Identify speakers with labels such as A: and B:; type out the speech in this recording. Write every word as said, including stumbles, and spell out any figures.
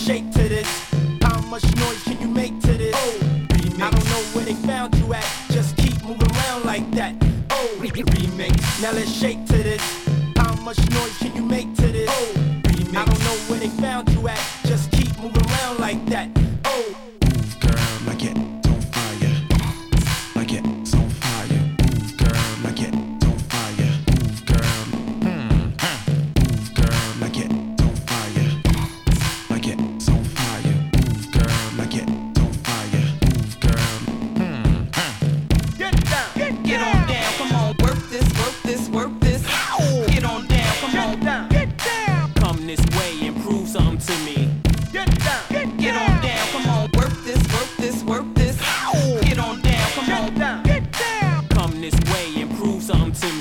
A: shake to this. How much noise can you make to this? Oh, remix. I don't know where they found you at. Just keep moving around like that. Oh, remix. Now let's shake to this. How much noise can you make to this? Oh, remix. I don't know where they found you at. Just keep moving around like that. Oh,
B: girl, like it on fire. Like it's on fire. Girl, like it on fire. Girl, hmm, girl, like it on fire. Like it's on fire. Girl, like it on fire. Girl, hmm,
A: get down, get,
C: Get on down, come on, work this, work this, work this. Get on down, come
A: get
C: on,
A: down, get down,
D: Come this way and prove something to me.
A: get down, get,
C: get on down, come on, work this, work this, work this. Get on down, come on,
A: down, get down.
D: Come this way and prove something to me.